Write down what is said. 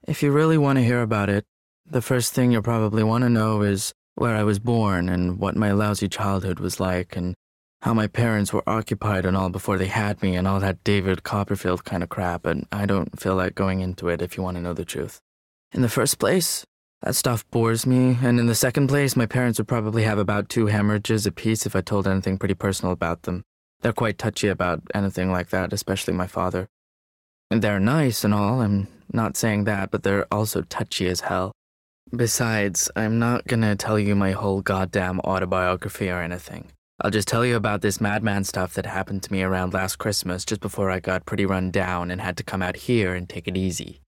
If you really want to hear about it, the first thing you'll probably want to know is where I was born and what my lousy childhood was like and how my parents were occupied and all before they had me and all that David Copperfield kind of crap, and I don't feel like going into it if you want to know the truth. In the first place, that stuff bores me, and in the second place, my parents would probably have about 2 hemorrhages apiece if I told anything pretty personal about them. They're quite touchy about anything like that, especially my father. And they're nice and all, I'm not saying that, but they're also touchy as hell. Besides, I'm not gonna tell you my whole goddamn autobiography or anything. I'll just tell you about this madman stuff that happened to me around last Christmas just before I got pretty run down and had to come out here and take it easy.